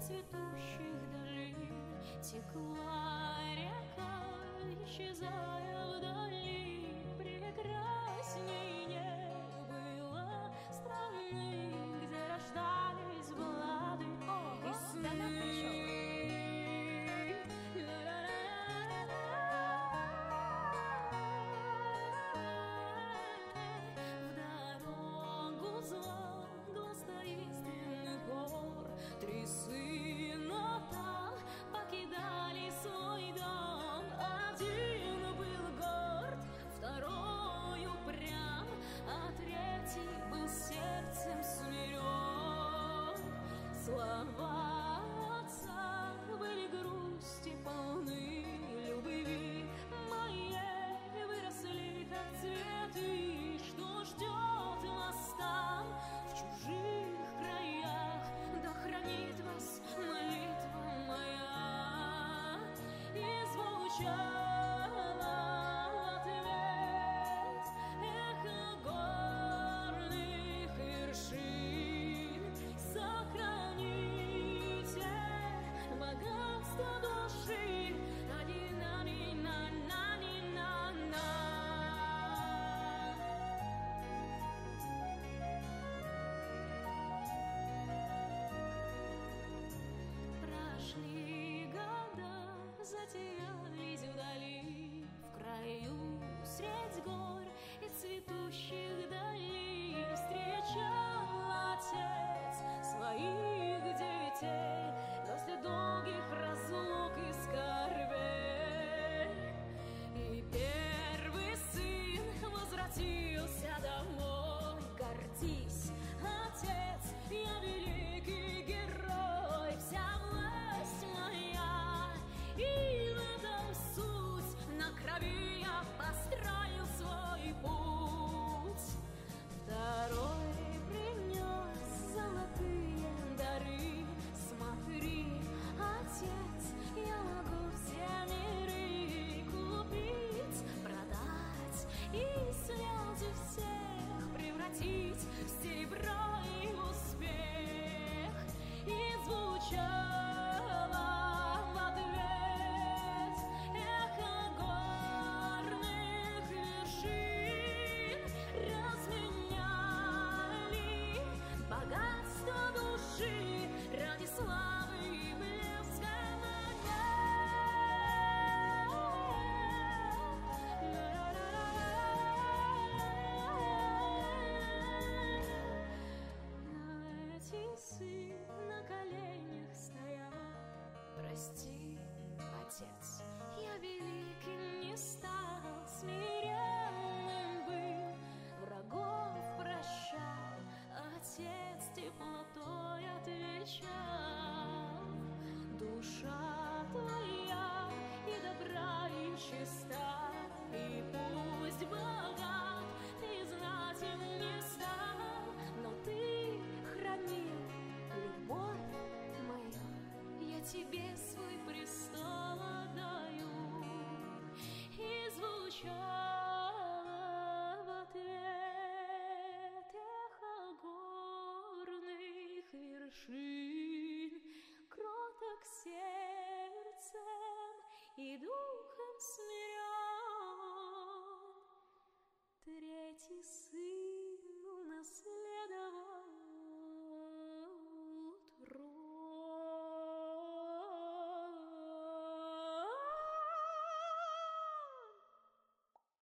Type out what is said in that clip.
цветущих долин текла река, исчезая вдали. Прекрасней не было страны, где рождались баллады и сны. Три сына там покидали свой дом. Один был горд, второй упрям, а третий был сердцем смирен. Слова отца были грусти полны, любви моей выросли как цветы. Что ждет вас там в чужих краях? Да хранит вас молитва моя. И звучало в ответ эхо горных вершин. Сохраните богатство души. Затерялись вдали, в краю средь гор и цветущих долей. Встречал отец своих детей после долгих разлук и скорбей. И первый сын возвратился домой. Гордись, отец, я великий герой, вся власть моя. И в этом суть, на крови я построил свой путь. Второй принес золотые дары. Смотри, отец, я могу все миры купить, продать и слезы всех превратить в серебро и в успех. И звучало в ответ эхо горных вершин. Разменяли богатство души ради славы и блеска на эти сын на коленях стоял. Прости, отец, я великим не стал, смиренным был, врагов прощал. Отец теплотой отвечал: душа твоя и добра, и чиста, и пусть богат ты знатен не стал, но ты хранил любовь мою. Я тебе свой престол отдаю. И звучало в ответ эхо горных вершин. Кроток сердцем и духом смирен третий сын.